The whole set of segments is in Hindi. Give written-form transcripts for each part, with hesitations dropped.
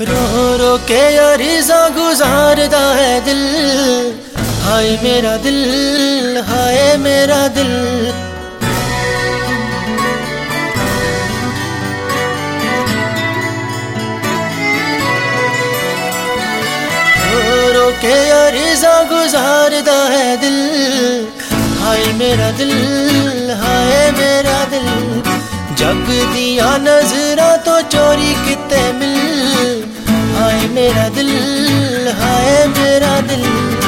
रो रो के अरज़ा गुजारदा है दिल, हाय मेरा दिल, हाय मेरा दिल। रो रो के अरज़ा गुजारदा है दिल, हाय मेरा दिल, हाय मेरा दिल। जग दिया नजरा तो चोरी किते मिल, हाय मेरा दिल, हाय मेरा दिल।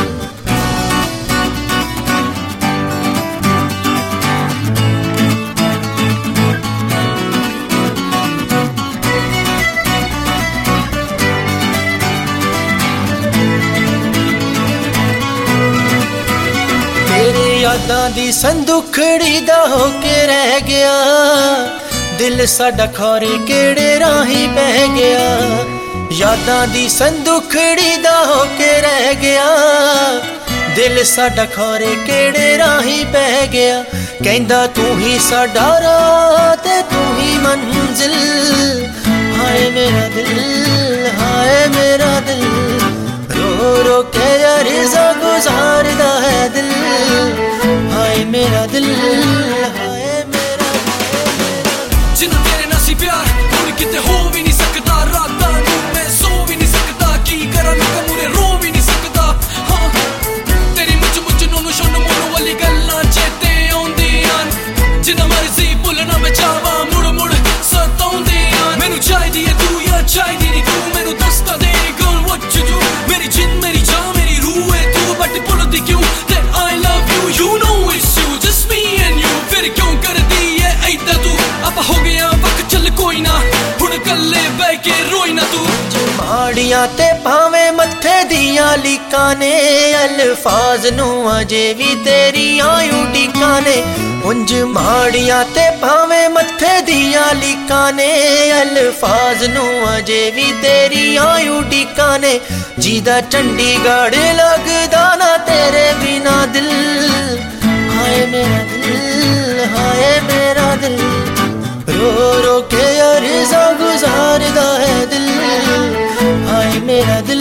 तेरे यादां दी संदुखड़ी दा होके रह गया, दिल साडा खौरे केड़े राही बह गया। यादां दी संदुखड़ी दा होके रह गया, दिल साडा खौरे केड़े राही बह गया। कहंदा तू ही साडा राह ते तू ही मंजिल, हाय मेरा दिल, हाय मेरा दिल। रो रो के अरज़ा गुजारदा है दिल, हाय मेरा दिल, हाय मेरा जिन्ना तेरे नाल सी प्यार हुण किते हो भी नहीं सकदा। रातां नूं मैं सो भी नहीं सकदा, की करां मैं मुरे रो भी नहीं सकदा। हाँ तेरी मुझ नूं शुन मोनू वाली गल्लां चेते आउंदियां, जिन्ना मर्जी भुलना मैं चाहवां मुड़ मुड़ सताउंदियां। मैनू चाहिदी है तू या चाहिदी नहीं तू, मैनू दसदा दे गर्ल व्हाट यू डू। मेरी जिंद मेरी जान मेरी रूह है तू, बट भुलदी क्यों that I love you, you know it's you, just me and you। फिर क्यों करदी है ऐदा तू, अब हो गया वक्त चल कोई ना, हुण कल्ले बैठ के रोई ना तू। माड़ियां ते भावे मत्थे दियां लीकां ने, अल्फाज नूं अजे भी तेरियां उडीकां ने। उंज माड़ियां ते भावे मत्थे दियां लीकां ने, अल्फाज नूं अजे भी तेरियां उडीकां ने। जीदा चंडीगढ़ लगदा ना तेरे बिना दिल, हाय मेरा दिल, हाय मेरा दिल। रो रो के अरज़ा गुजारदा है दिल, हाय मेरा दिल,